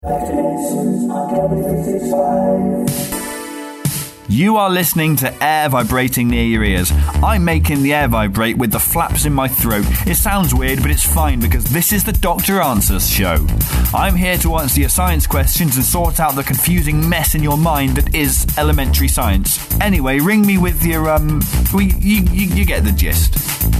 You are listening to air vibrating near your ears. I'm making the air vibrate with the flaps in my throat. It sounds weird, but it's fine because this is the Doctor Answers show. I'm here to answer your science questions and sort out the confusing mess in your mind that is elementary science. Anyway, ring me with your, you get the gist.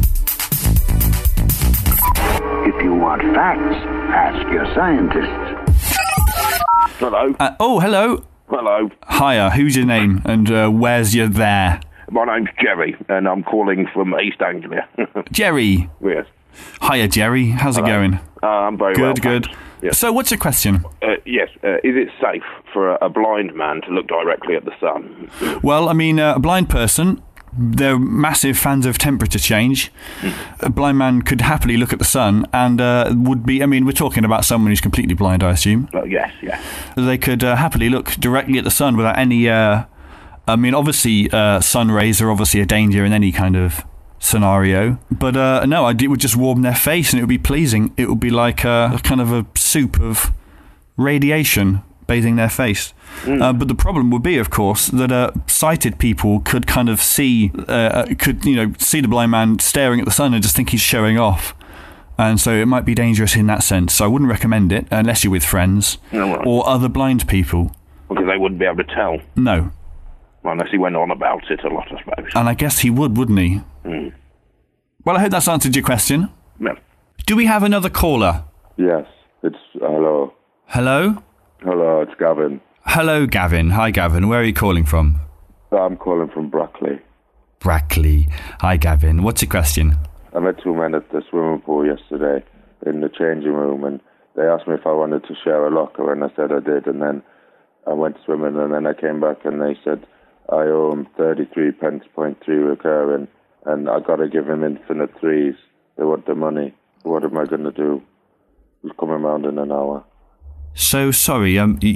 If you want facts, ask your scientists. Hello. Hello. Hello. Hiya, who's your name and where's your there? My name's Jerry, and I'm calling from East Anglia. Jerry. Yes. Hiya, Jerry. How's it going? I'm very well. Good. Yes. So what's your question? Yes. Is it safe for a blind man to look directly at the sun? Well, I mean, a blind person, they're massive fans of temperature change. A blind man could happily look at the sun and would be, I mean, we're talking about someone who's completely blind, I assume. Yes. They could happily look directly at the sun without any, I mean, obviously, sun rays are obviously a danger in any kind of scenario. But no, it would just warm their face and it would be pleasing. It would be like a kind of a soup of radiation bathing their face. But the problem would be, of course, that sighted people could kind of see the blind man staring at the sun and just think he's showing off. And so it might be dangerous in that sense. So I wouldn't recommend it unless you're with friends or other blind people. Because they wouldn't be able to tell. No. Well, unless he went on about it a lot, I suppose. And I guess he would, wouldn't he? Well, I hope that's answered your question. No. Do we have another caller? Yes, it's... Hello. Hello? Hello, it's Gavin. Hello, Gavin. Hi, Gavin. Where are you calling from? I'm calling from Brackley. Brackley. Hi, Gavin. What's your question? I met two men at the swimming pool yesterday in the changing room, and they asked me if I wanted to share a locker, and I said I did, and then I went swimming, and then I came back, and they said I owe him 33 pence, 0.3 recurring, and I got to give him infinite threes. They want the money. What am I going to do? He's coming round in an hour. So, sorry,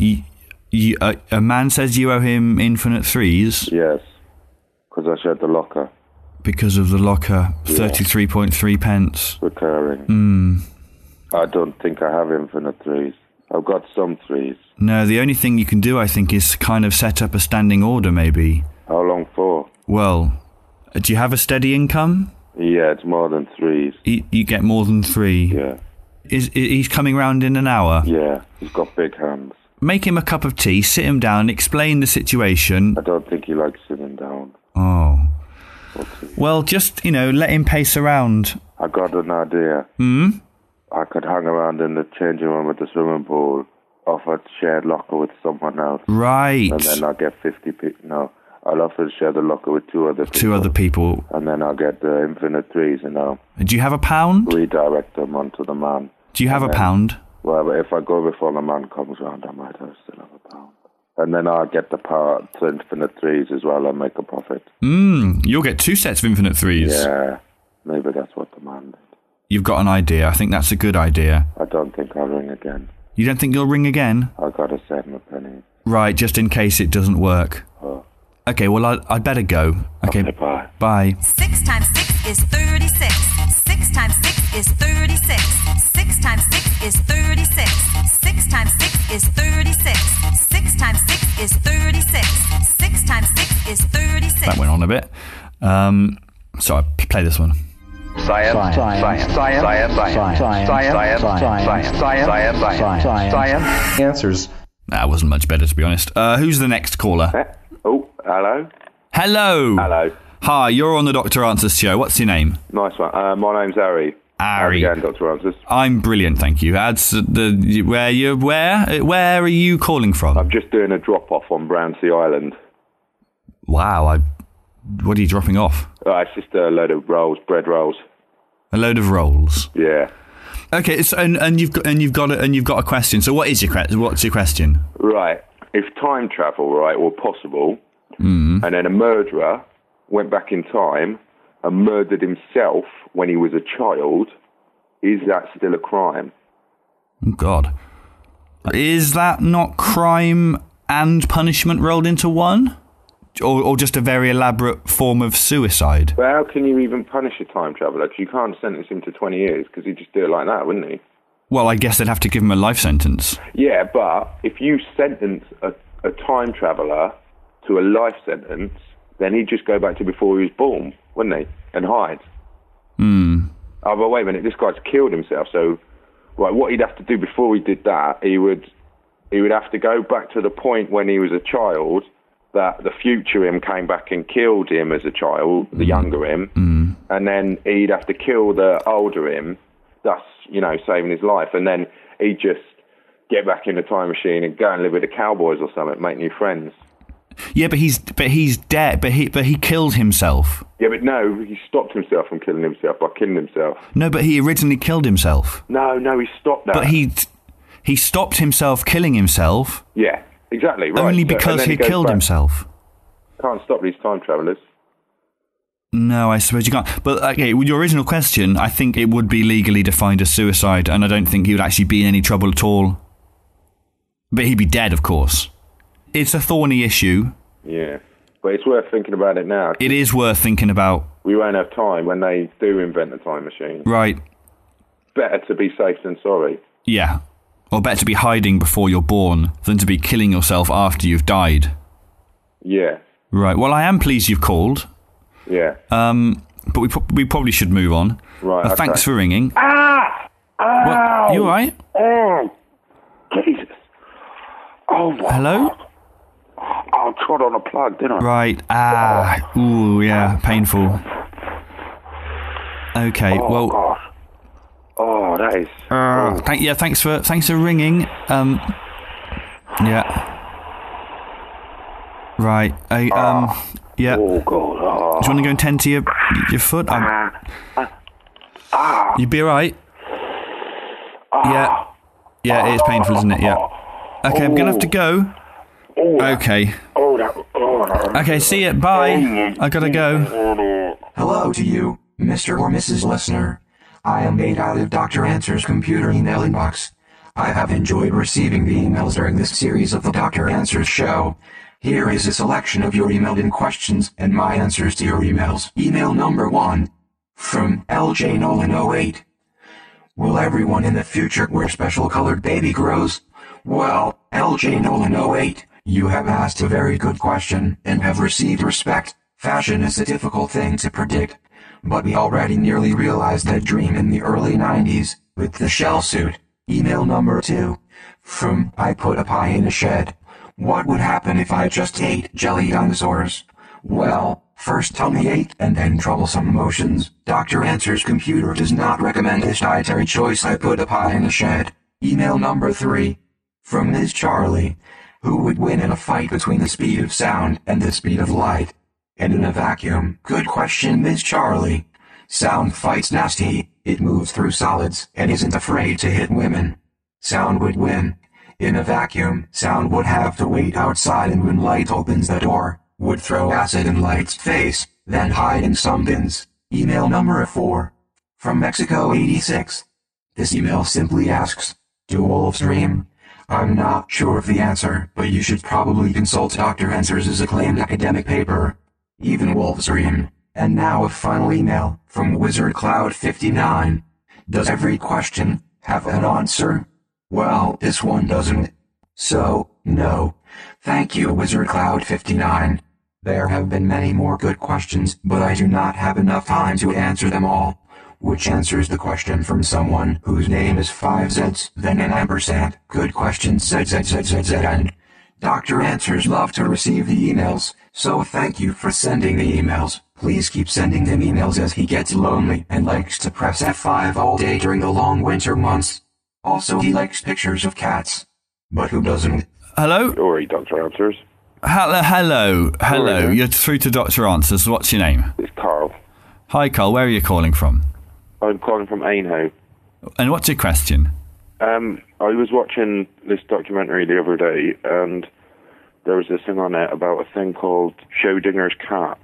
a man says you owe him infinite threes? Yes, because I shared the locker. Because of the locker, 33.3 pence. Recurring. I don't think I have infinite threes. I've got some threes. No, the only thing you can do, I think, is kind of set up a standing order, maybe. How long for? Well, do you have a steady income? Yeah, it's more than threes. You get more than three? Yeah. He's coming round in an hour? Yeah, he's got big hands. Make him a cup of tea, sit him down, explain the situation. I don't think he likes sitting down. Oh. Well, just, let him pace around. I got an idea. I could hang around in the changing room at the swimming pool, offer a shared locker with someone else. Right. And then I'll get 50 people. No, I'll offer to share the locker with two other people. And then I'll get the infinite threes, Do you have a pound? Redirect them onto the man. Do you have a pound? Well, if I go before the man comes round, I might still have a pound. And then I'll get the power to infinite threes as well and make a profit. You'll get 2 sets of infinite threes. Yeah, maybe that's what the man did. You've got an idea. I think that's a good idea. I don't think I'll ring again. You don't think you'll ring again? I've got to save my penny. Right, just in case it doesn't work. Oh. Okay, well, I'd better go. Okay, bye. Bye. 6 times 6 is 36. 6 times 6 is 36. 6 times 6 is 36. 6 times 6 is 36. 6 times 6 is 36. 6 times 6 is 36. That went on a bit. So I play this one. Science. Answers. That wasn't much better, to be honest. Who's the next caller? Oh, hello. Hello. Hello. Hi, you're on the Doctor Answers show. What's your name? Nice one. My name's Ari. Ari. Again, Dr. Answers. I'm brilliant, thank you. Where are you calling from? I'm just doing a drop-off on Brownsea Island. Wow, what are you dropping off? It's just a load of rolls, bread rolls. A load of rolls. Yeah. Okay, so and you've got a question. So what's your question? Right. If time travel, right, were possible, and then a murderer went back in time and murdered himself when he was a child, is that still a crime? Oh, God. Is that not crime and punishment rolled into one? Or just a very elaborate form of suicide? But how can you even punish a time traveller? Because you can't sentence him to 20 years, because he'd just do it like that, wouldn't he? Well, I guess they'd have to give him a life sentence. Yeah, but if you sentence a time traveller to a life sentence, then he'd just go back to before he was born, wouldn't he? And hide. Oh, but wait a minute, this guy's killed himself, so right, what he'd have to do before he did that, he would have to go back to the point when he was a child, that the future him came back and killed him as a child, the younger him, and then he'd have to kill the older him, thus, saving his life, and then he'd just get back in the time machine and go and live with the cowboys or something, make new friends. Yeah, but he's dead. But he killed himself. Yeah, but no, he stopped himself from killing himself by killing himself. No, but he originally killed himself. No, he stopped that. But he stopped himself killing himself. Yeah, exactly. Right. Only because he killed himself. Can't stop these time travellers. No, I suppose you can't. But okay, with your original question, I think it would be legally defined as suicide, and I don't think he would actually be in any trouble at all. But he'd be dead, of course. It's a thorny issue. Yeah, but it's worth thinking about it now. It is worth thinking about. We won't have time when they do invent a time machine. Right. Better to be safe than sorry. Yeah. Or better to be hiding before you're born than to be killing yourself after you've died. Yeah. Right. Well, I am pleased you've called. Yeah. But we probably should move on. Right. Okay. Thanks for ringing. Ow! You all right? Oh, Jesus. Oh, my Hello? God. I trod on a plug, didn't I? Right. Ooh, yeah. Painful. Okay. Oh, well. gosh. Oh, that is. Thanks for ringing. Yeah. Right. Yeah. Oh, God. Oh. Do you want to go and tend to your foot? You'd be all right. Yeah. Yeah, it is painful, isn't it? Yeah. Okay, I'm gonna have to go. Okay. Okay, see you. Bye. I gotta go. Hello to you, Mr. or Mrs. Listener. I am made out of Dr. Answer's computer email inbox. I have enjoyed receiving the emails during this series of the Dr. Answers show. Here is a selection of your emailed-in questions and my answers to your emails. Email number 1. From LJ Nolan 08. Will everyone in the future wear special colored baby grows? Well, LJ Nolan 08, you have asked a very good question and have received respect. Fashion is a difficult thing to predict, but we already nearly realized that dream in the early 90s with the shell suit. Email number 2. From I Put a Pie in a Shed. What would happen if I just ate jelly dinosaurs? Well, first tummy ache and then troublesome emotions. Dr. Answer's computer does not recommend this dietary choice. I put a pie in a shed. Email number 3. From Ms. Charlie. Who would win in a fight between the speed of sound and the speed of light? And in a vacuum? Good question, Ms. Charlie. Sound fights nasty. It moves through solids and isn't afraid to hit women. Sound would win. In a vacuum, sound would have to wait outside, and when light opens the door, would throw acid in light's face, then hide in some bins. Email number 4. From Mexico 86. This email simply asks, do wolves dream? I'm not sure of the answer, but you should probably consult Dr. Answers' acclaimed academic paper. Even wolves dream. And now a final email from WizardCloud59. Does every question have an answer? Well, this one doesn't. So, no. Thank you, WizardCloud59. There have been many more good questions, but I do not have enough time to answer them all. Which answers the question from someone whose name is 5 Zs, then an ampersand. Good question, and Dr. Answers love to receive the emails, so thank you for sending the emails. Please keep sending him emails as he gets lonely and likes to press F5 all day during the long winter months. Also, he likes pictures of cats. But who doesn't? Hello? Sorry, Dr. Answers. Hello. You're through to Dr. Answers. What's your name? It's Carl. Hi, Carl. Where are you calling from? I'm calling from Ainhoe. And what's your question? I was watching this documentary the other day, and there was this thing on it about a thing called Schrödinger's cat.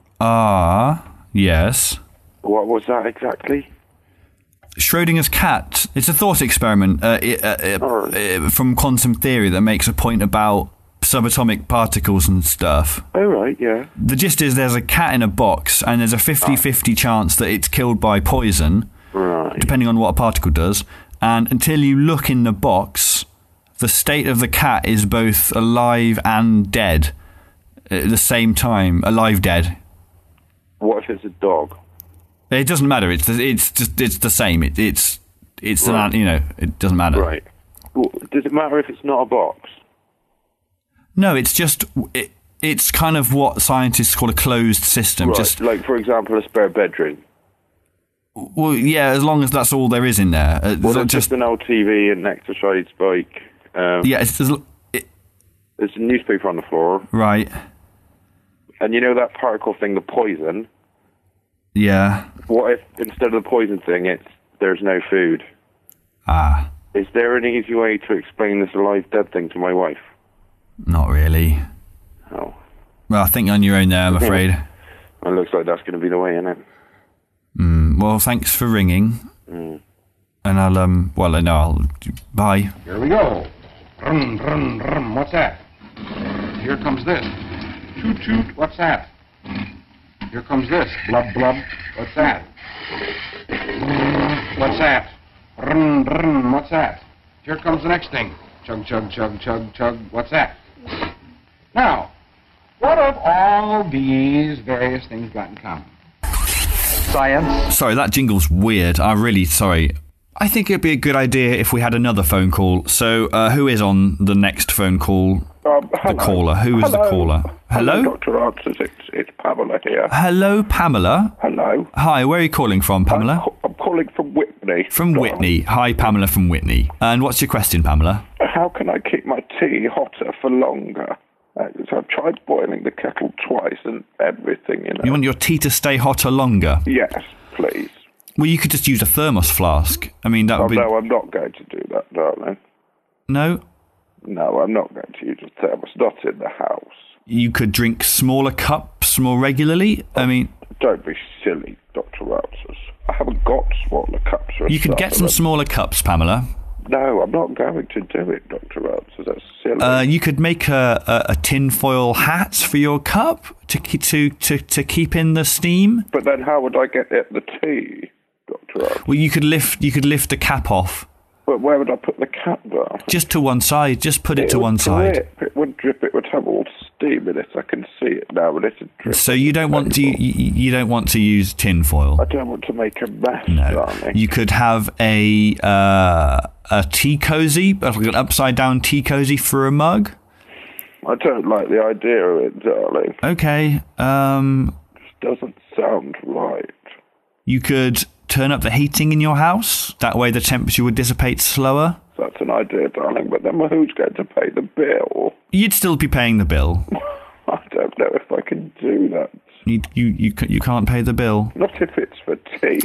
Yes. What was that exactly? Schrödinger's cat. It's a thought experiment from quantum theory that makes a point about subatomic particles and stuff. Oh, right, yeah. The gist is there's a cat in a box, and there's a 50-50 chance that it's killed by poison, right, depending on what a particle does, and until you look in the box, the state of the cat is both alive and dead at the same time. Alive, dead. What if it's a dog? It doesn't matter. It's the same. It's Right. it doesn't matter. Right. Well, does it matter if it's not a box? No, it's just it's kind of what scientists call a closed system. Right. Just Like, for example, a spare bedroom. well, yeah, as long as that's all there is in there. Well, just an old TV and an exercise bike. Yeah, There's a newspaper on the floor. Right. And you know that particle thing, the poison? Yeah. What if instead of the poison thing, there's no food? Ah, Is there an easy way to explain this alive-dead thing to my wife? not really. Oh. Well, I think you're on your own there, I'm afraid. It looks like that's going to be the way, isn't it? Well, thanks for ringing. And I'll bye. Here we go. Rum, rum, rum. What's that? Here comes this. Toot, toot. What's that? Here comes this. Blub, blub. What's that? What's that? Rum, rum. What's that? Here comes the next thing. Chug, chug, chug, chug, chug. What's that? Now, what have all these various things got in common? Science. Sorry, that jingle's weird. I'm really sorry. I think it'd be a good idea if we had another phone call. So, who is on the next phone call? The caller. Who is the caller? Hello? Dr. Answers, it's Pamela here. Hello, Pamela. Hello. Hi, where are you calling from, Pamela? I'm calling from Whitney. From Whitney. Hi, Pamela from Whitney. And what's your question, Pamela? How can I keep my tea hotter for longer? So I've tried boiling the kettle twice and everything, You want your tea to stay hotter longer? Yes, please. Well, you could just use a thermos flask. I mean, that would be... No, I'm not going to do that, darling. No? No, I'm not going to use a thermos, not in the house. You could drink smaller cups more regularly? I mean... Don't be silly, Dr. Answers. I haven't got smaller cups. You could get some smaller cups, Pamela. No, I'm not going to do it, Dr. Answers. That's silly. You could make a tinfoil hat for your cup to keep in the steam. But then how would I get at the tea, Dr. Answers? Well, you could lift the cap off. But where would I put the cap down? Just to one side. Just put it to one side. It would drip. It would have all steam in it. I can see it now, and it'd drip. So you don't want to you don't want to use tinfoil. I don't want to make a mess, No. darling. You could have a tea cozy, like an upside down tea cozy for a mug. I don't like the idea of it, darling. Okay. It doesn't sound right. You could turn up the heating in your house. That way the temperature would dissipate slower. That's an idea, darling. But then who's going to pay the bill? You'd still be paying the bill. I don't know if I can do that. You can't pay the bill. Not if it's for tea.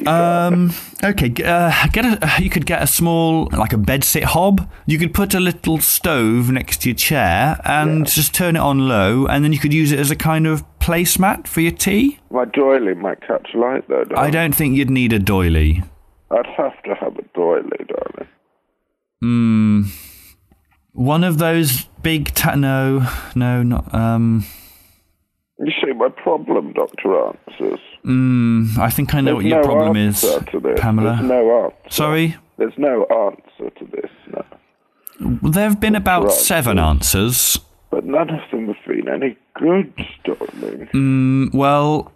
Okay. You could get a small, like a bedsit hob. You could put a little stove next to your chair and just turn it on low, and then you could use it as a kind of placemat for your tea. My doily might catch light, though, darling. I don't think you'd need a doily. I'd have to have a doily, darling. One of those big no, not. You see my problem, Dr. Answers. I think I know what your problem is, Pamela. There's no answer. Sorry? There's no answer to this, no. There have been about 7 answers. But none of them have been any good, darling. Well,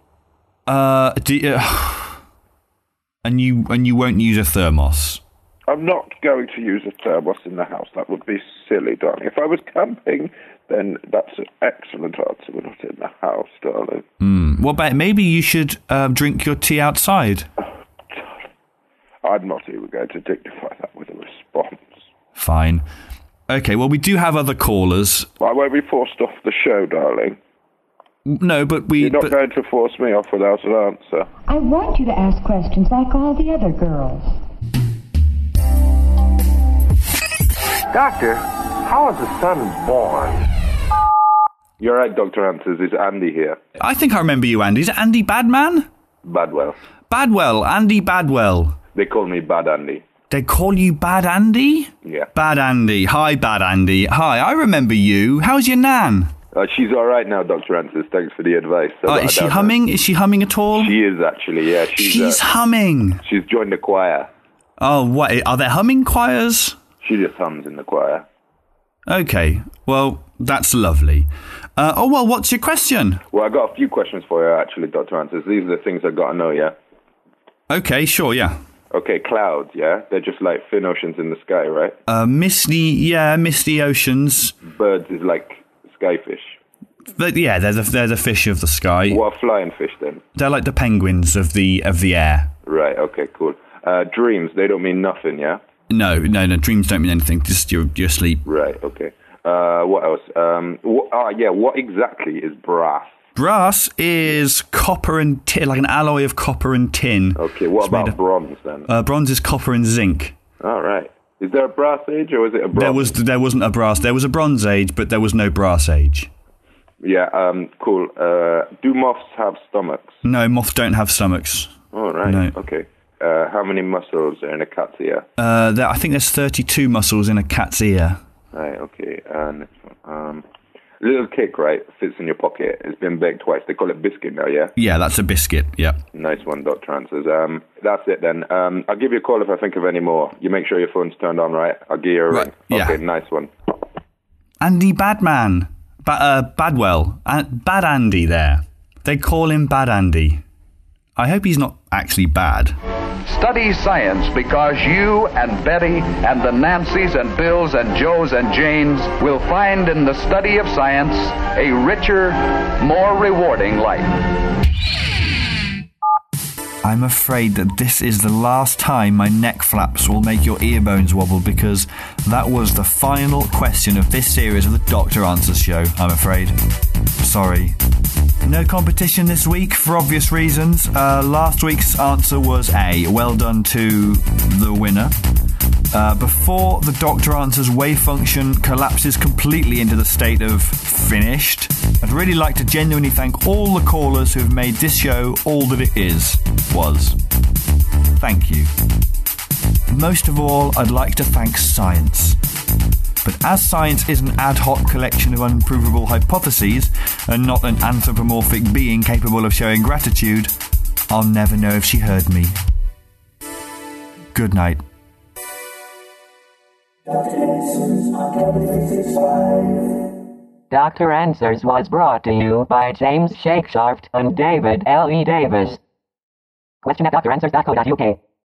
and you won't use a thermos. I'm not going to use a thermos in the house. That would be silly, darling. If I was camping, then that's an excellent answer. We're not in the house, darling. What about maybe you should drink your tea outside? I'm not even going to dignify that with a response. Fine. Okay, well, we do have other callers. I won't be forced off the show, darling. No, but You're not going to force me off without an answer. I want you to ask questions like all the other girls. Doctor, how is the sun born? You're right, Dr. Answers. It's Andy here. I think I remember you, Andy. Is it Andy Badman? Badwell. Badwell, Andy Badwell. They call me Bad Andy. They call you Bad Andy? Yeah. Bad Andy. Hi, Bad Andy. Hi, I remember you. How's your nan? She's all right now, Dr. Answers. Thanks for the advice. Is she humming? Is she humming at all? She is, actually, yeah. She's humming. She's joined the choir. Oh, what? Are there humming choirs? She just hums in the choir. Okay, well, that's lovely. What's your question? Well, I got a few questions for you, actually, Dr. Answers. These are the things I got to know, yeah? Okay, sure, yeah. Okay, clouds, yeah? They're just like thin oceans in the sky, right? Misty oceans. Birds is like skyfish. But yeah, they're the fish of the sky. What are flying fish, then? They're like the penguins of the air. Right, okay, cool. Dreams, they don't mean nothing, yeah? No, dreams don't mean anything, just you're asleep. Right, okay. What else? What exactly is brass? Brass is copper and tin, like an alloy of copper and tin. Okay, what about bronze then? Bronze is copper and zinc. All right. Is there a brass age or is it a bronze? There wasn't a brass. There was a bronze age, but there was no brass age. Yeah, cool. Do moths have stomachs? No, moths don't have stomachs. All right. No. Okay. How many muscles are in a cat's ear? I think there's 32 muscles in a cat's ear. Right, okay. Next one. Little cake, right, fits in your pocket. It's been baked twice. They call it biscuit now, yeah? Yeah, that's a biscuit, yeah. Nice one, Dr. Answers. That's it then. I'll give you a call if I think of any more. You make sure your phone's turned on, right? I'll give you a ring. Yeah. Okay, nice one. Andy Badman. Badwell. Bad Andy there. They call him Bad Andy. I hope he's not actually bad. Study science because you and Betty and the Nancys and Bills and Joes and Janes will find in the study of science a richer, more rewarding life. I'm afraid that this is the last time my neck flaps will make your ear bones wobble because that was the final question of this series of the Doctor Answers show, I'm afraid. Sorry. No competition this week for obvious reasons. Last week's answer was A. Well done to the winner. Before the Doctor Answers wave function collapses completely into the state of finished, I'd really like to genuinely thank all the callers who have made this show all that it was. Thank you. Most of all, I'd like to thank science. But as science is an ad hoc collection of unprovable hypotheses and not an anthropomorphic being capable of showing gratitude, I'll never know if she heard me. Good night. Dr. Answers was brought to you by James Shakeshaft and David L.E. Davis. Question at dranswers.co.uk.